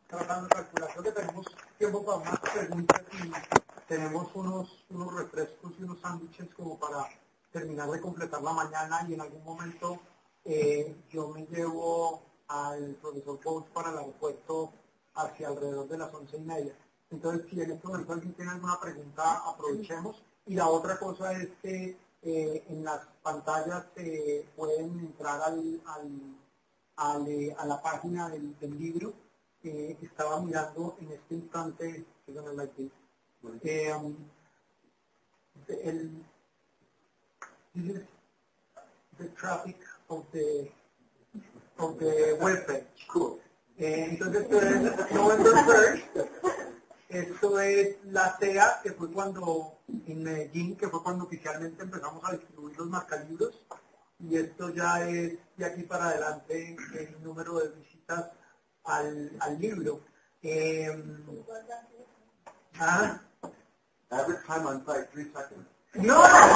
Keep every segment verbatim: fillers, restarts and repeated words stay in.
tratando de calcular. Creo que tenemos tiempo para más preguntas y tenemos unos, unos refrescos y unos sándwiches como para terminar de completar la mañana y en algún momento eh, yo me llevo al profesor Bones para el aeropuerto hacia alrededor de las once y media. Entonces, si en este momento alguien tiene alguna pregunta, aprovechemos. Y la otra cosa es que eh, en las pantallas eh, pueden entrar al, al, al, eh, a la página del, del libro. Eh, estaba mirando en este instante, like this, eh, um, el, this is the traffic of the of the webpage. Cool. Eh, entonces, esto es November first. Esto es la C E A, que fue cuando, en Medellín, que fue cuando oficialmente empezamos a distribuir los marcalibros. Y esto ya es de aquí para adelante el número de visitas al, al libro. Eh, ¿ah? Average time on site, three seconds. No!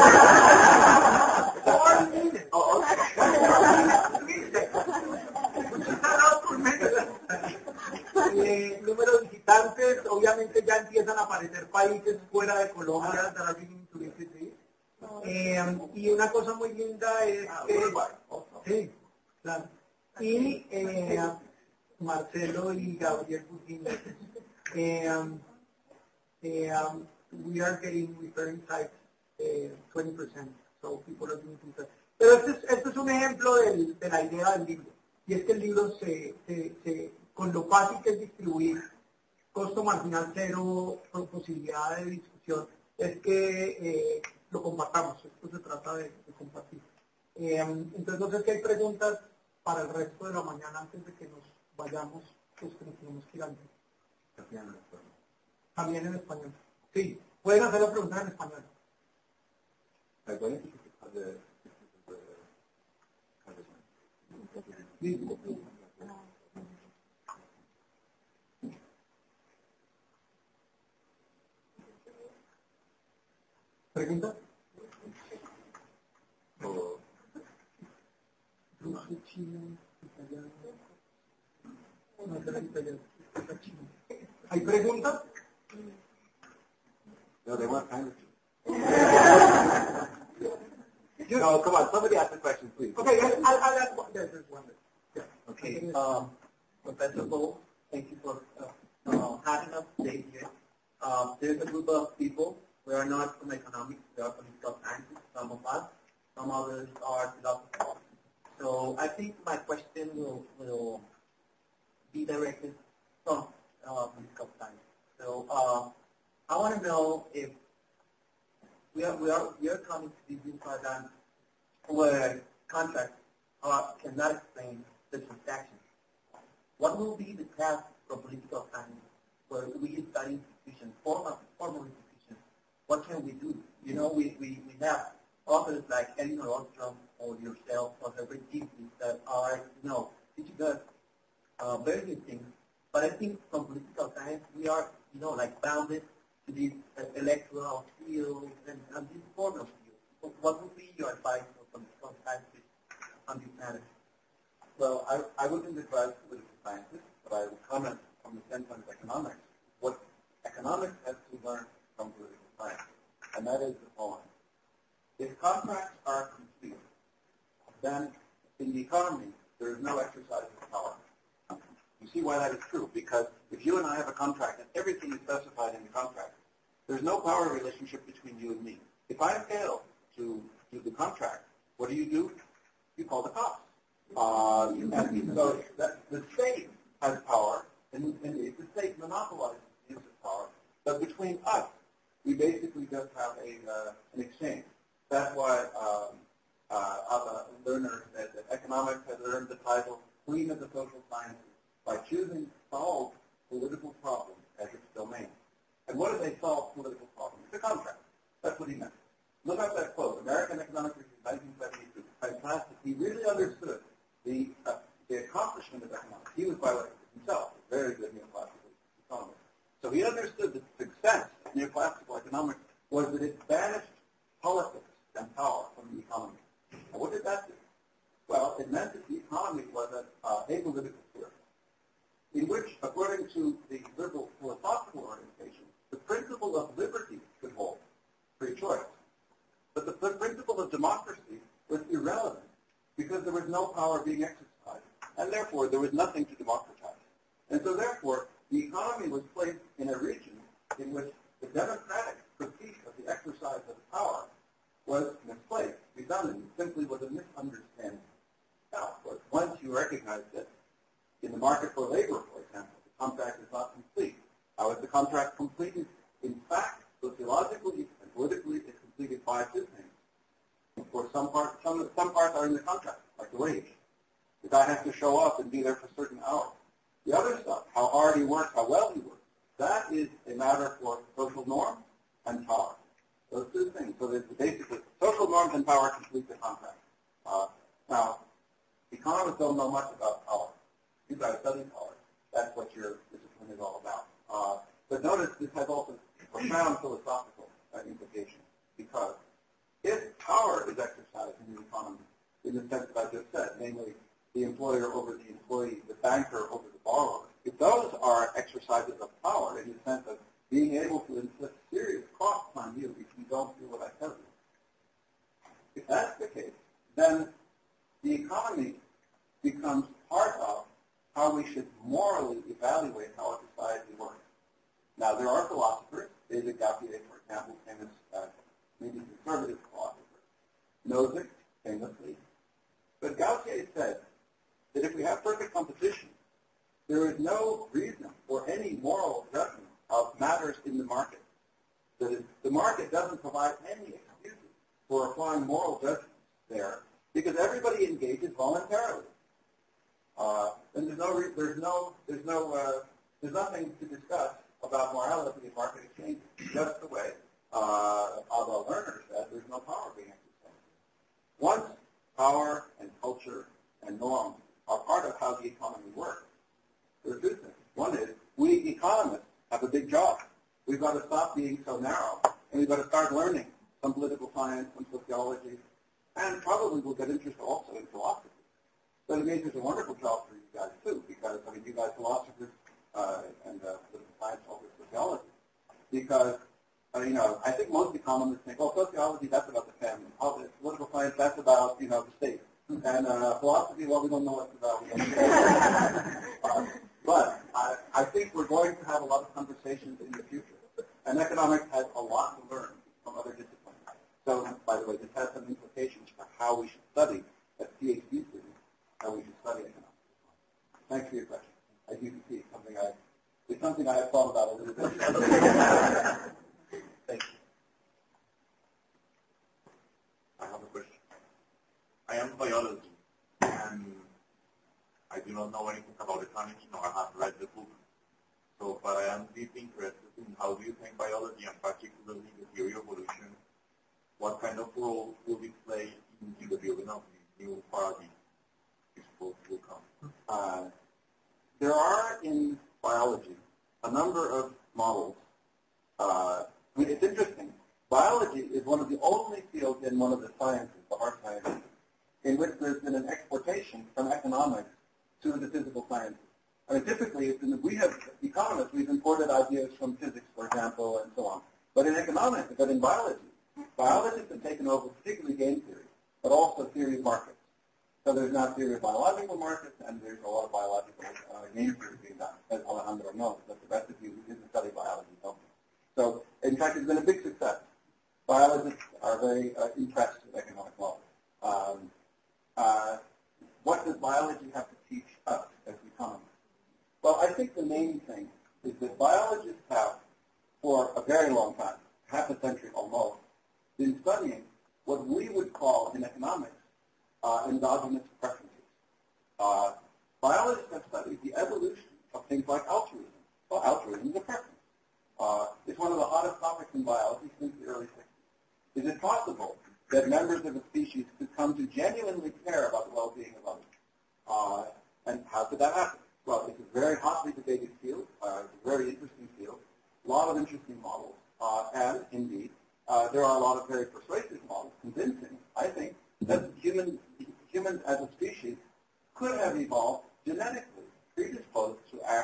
Four minutes. Oh, okay. Three seconds. Eh, número de visitantes, obviamente ya empiezan a aparecer países fuera de Colombia, that are beginning to visit this. Eh, y una cosa muy linda es que, sí, claro. Y eh, Marcelo y Gabriel Gugino, eh, um, eh, um, we are getting referring sites eh, twenty percent, so people are doing things. Pero este es, este es un ejemplo del, de la idea del libro, y es que el libro se, se, se con lo fácil que es distribuir, costo marginal cero, posibilidad de discusión, es que eh, lo compartamos. Esto se trata de, de compartir. Eh, entonces, no sé si hay preguntas para el resto de la mañana antes de que nos vayamos, pues que nos tenemos que ir antes. También en español. Sí, pueden hacer la pregunta en español. Sí. ¿Pregunta? Oh. Ruso, chino, italiano. No, será italiano, será chino. ¿Hay preguntas? No, they want time. No, come on, somebody ask a question, please. Okay, I'll, I'll ask one. There's one. Yeah. Okay, um, Professor Bo, thank you for uh, uh, having us today here. Uh, there's a group of people. We are not from economics, we are political scientists, some of us. Some others are philosophers. So I think my question will, will be directed from uh, political science. So uh, I want to know if we are, we are, we are coming to this new paradigm where contracts are, cannot explain the transaction. What will be the path for political science where we study institutions, formal, formal institutions? What can we do? You know, we, we, we have authors like Elinor Ostrom or yourself or Herbert Gibbs that are, you know, teaching us uh, very good things. But I think from political science, we are, you know, like bounded to these uh, electoral fields and, and these formal fields. So what would be your advice for political scientists on this matter? Well, I, I wouldn't advise political scientists, but I would comment from the standpoint of economics. What economics has to learn from political science, and that is the following. If contracts are complete, then in the economy, there is no exercise of power. You see why that is true? Because if you and I have a contract and everything is specified in the contract, there's no power relationship between you and me. If I fail to do the contract, what do you do? You call the cops. Uh, and so that the state has power, and, and the state monopolizes the use of power. But between us, we basically just have a uh, an exchange. That's why um, uh, Abba Lerner said that economics has earned the title Queen of the Social Sciences by choosing to solve political problems as its domain. And what do they solve political problems? It's a contract. That's what he meant. Look up that quote, American Economic Review, nineteen seventy-two. Fantastic. He really understood the uh, the accomplishment of economics. He was, by the way, himself a very good neoclassical economist. So he understood that the success of neoclassical economics was that it banished politics and power from the economy. And what did that do? Well, it meant that the economy was a, uh, a political sphere, in which, according to the liberal philosophical orientation, the principle of liberty could hold, free choice. But the principle of democracy was irrelevant because there was no power being exercised, and therefore there was nothing to democratize. And so therefore, the economy was placed in a region in which the democratic critique of the exercise of power was misplaced, redundant, simply was a misunderstanding. Now, of course, once you recognize that in the market for labor, for example, the contract is not complete. How is the contract completed? In fact, sociologically and politically, it's completed by two things. Of course, some parts, some, some parts are in the contract, like the wage. The guy has to show up and be there for certain hours. The other stuff, how hard he works, how well he works, that is a matter for social norms and power. Those two things. So there's basically social norms and power complete the contract. Uh, now, economists don't know much about power. You guys study power. That's what your discipline is all about. Uh, but notice this has also profound philosophical uh, implications, because if power is exercised in the economy in the sense that I just said, namely the employer over the employee, the banker over the borrower, if those are exercises of power in the sense of being able to inflict serious costs on you if you don't do what I tell you, if that's the case, then the economy becomes part of how we should morally evaluate how a society works. Now, there are philosophers, David Gautier, for example, famous, uh, maybe conservative philosopher, Nozick, famously. But Gautier said that if we have perfect competition, there is no reason for any moral judgment of matters in the market. That is, the market doesn't provide any excuses for applying moral judgments there, because everybody engages voluntarily. Uh, and there's no, re- there's no, there's no, uh, there's nothing to discuss about morality in market exchange. Just the way uh, Alva Lerner said, there's no power being exercised. Once power and culture and norms are part of how the economy works, there are two things. One is we economists have a big job. We've got to stop being so narrow, and we've got to start learning some political science, some sociology, and probably we'll get interested also in philosophy. So it means it's a wonderful job for you guys, too, because, I mean, you guys philosophers uh, and uh, political science over sociology. Because, uh, you know, I think most economists think, oh, sociology, that's about the family. Political science, that's about, you know, the state. And uh, philosophy, well, we don't know what it's about. We don't know. uh, but I, I think we're going to have a lot of conversations in the future. And economics has a lot to learn from other disciplines. So, by the way, this has some implications for how we should study as PhD students, how we should study economics. Thanks for your question. As you can see, it's something I, it's something I have thought about a little bit. Thank you. I have a question. I am biology, and I do not know anything about economics, nor have read the book. So, but I am deeply interested in how do you think biology, and particularly the theory of evolution, what kind of role will it play in the building of the new paradigm is supposed to come? Uh, there are in biology a number of models. Uh, I mean, it's interesting. Biology is one of the only fields in one of the sciences, the hard sciences, in which there's been an exportation from economics to the physical sciences. I mean, typically, it's in, we have economists, we've imported ideas from physics, for example, and so on. But in economics, but in biology, biology has been taken over, particularly game theory, but also theory of markets. So there's now theory of biological markets, and there's a lot of biological uh, game theory being done, as Alejandro knows, but the rest of you who didn't study biology don't know. So, in fact, it's been a big success. Biologists are very uh, impressed with economic law. Um, uh, what does biology have to teach us as economists? Well, I think the main thing is that biologists have, for a very long time, half a century almost, been studying what we would call in economics uh, endogenous preferences. Uh, biologists have studied the evolution of things like altruism. Well, altruism is a preference. Uh, it's one of the hottest topics in biology since the early sixties. Is it possible that members of a species could come to genuinely care about the well-being of others? Uh, and how could that happen? Well, it's a very hotly debated field. Uh, it's a very interesting field. A lot of interesting models. Uh, and, indeed, uh, there are a lot of very persuasive models, convincing, I think, that humans, humans as a species could have evolved genetically predisposed to act in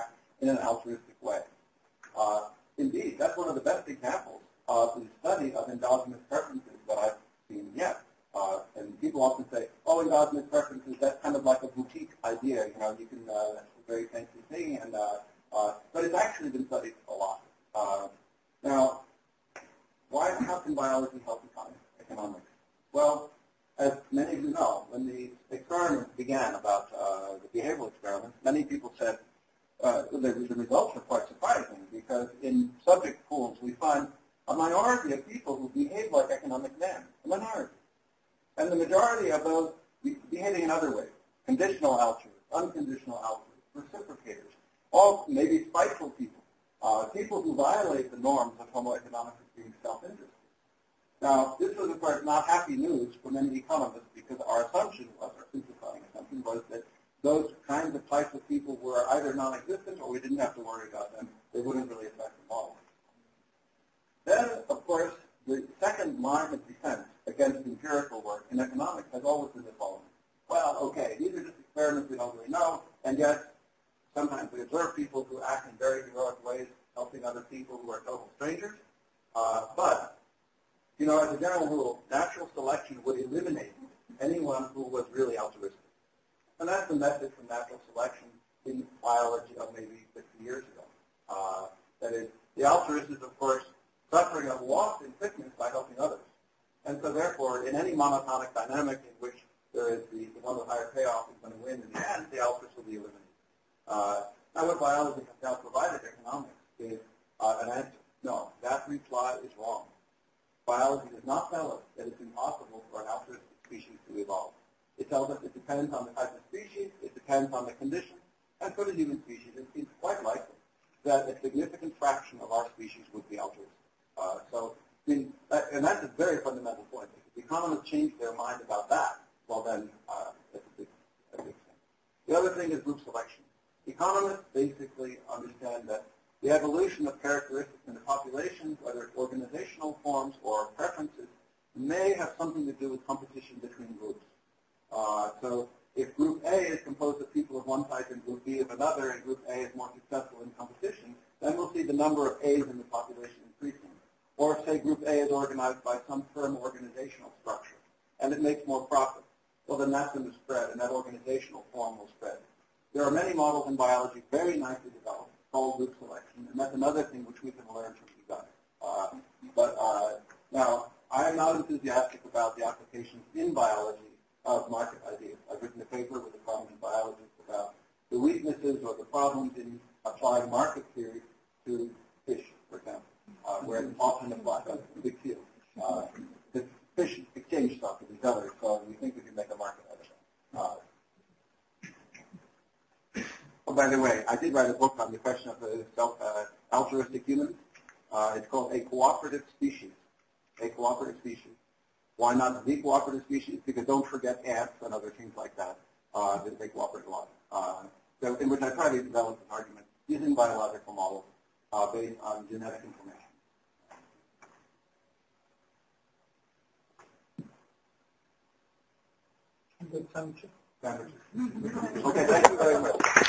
an altruistic way. Uh, indeed, that's one of the best examples of the study of endogenous preferences that I've seen yet. Uh, and people often say, oh, endogenous preferences, that's kind of like a boutique idea. You know, you can, uh, that's a very fancy thing, and, uh, uh, but it's actually been studied a lot. Uh, now, why, how can biology help economics? Well, as many of you know, when the experiments began about uh, the behavioral experiments, many people said uh, the, the results were quite surprising because in subject pools we find a minority of people who behave like economic men, a minority. And the majority of those be behaving in other ways, conditional altruists, unconditional altruists, reciprocators, all maybe spiteful people, uh, people who violate the norms of Homo economicus being self-interested. Now, this was, of course, not happy news for many economists because our assumption was, our simplifying assumption was that those kinds of types of people were either non-existent or we didn't have to worry about them. They wouldn't really affect the model. Then, of course, the second line of defense against empirical work in economics has always been the following. Well, okay, these are just experiments we don't really know, and yet sometimes we observe people who act in very heroic ways, helping other people who are total strangers. Uh, but, you know, as a general rule, natural selection would eliminate anyone who was really altruistic. And that's the method from natural selection in biology of maybe fifty years ago. Uh, that is, the altruist is, of course, suffering a loss in fitness by helping others. And so therefore, in any monotonic dynamic in which there is the, the one with higher payoff is going to win in the end, the altruist will be eliminated. Uh, now what biology has now provided economics is uh, an answer. No, that reply is wrong. Biology does not tell us that it's impossible for an altruistic species to evolve. It tells us it depends on the type of species, it depends on the conditions, and for the human species, it seems quite likely that a significant fraction of our species would be altruistic. Uh, so, I mean, that, and that's a very fundamental point. If the economists change their mind about that, well then, uh, that's a big, a big thing. The other thing is group selection. Economists basically understand that the evolution of characteristics in the population, whether it's organizational forms or preferences, may have something to do with competition between groups. Uh, so if Group A is composed of people of one type and Group B of another, and Group A is more successful in competition, then we'll see the number of A's in the population increasing. Or if, say, Group A is organized by some firm organizational structure, and it makes more profit, well, then that's going to spread, and that organizational form will spread. There are many models in biology very nicely developed called group selection, and that's another thing which we can learn from you guys. Uh, but uh, now, I am not enthusiastic about the applications in biology of market ideas. I've written a paper with a prominent biologist about the weaknesses or the problems in applying market theory to fish, for example, uh, where it's often applied. That's a big field. Uh, the fish exchange stuff with each other, so we think we can make a market out of it. Uh, oh, by the way, I did write a book on the question of the self, uh, altruistic humans. Uh, it's called A Cooperative Species. A Cooperative Species. Why not the cooperative species? Because don't forget ants and other things like that. Uh, they cooperate a lot. Uh, so in which I try to develop an argument using biological models uh, based on genetic information. Good sandwich. Sandwiches. Okay, thank you very much.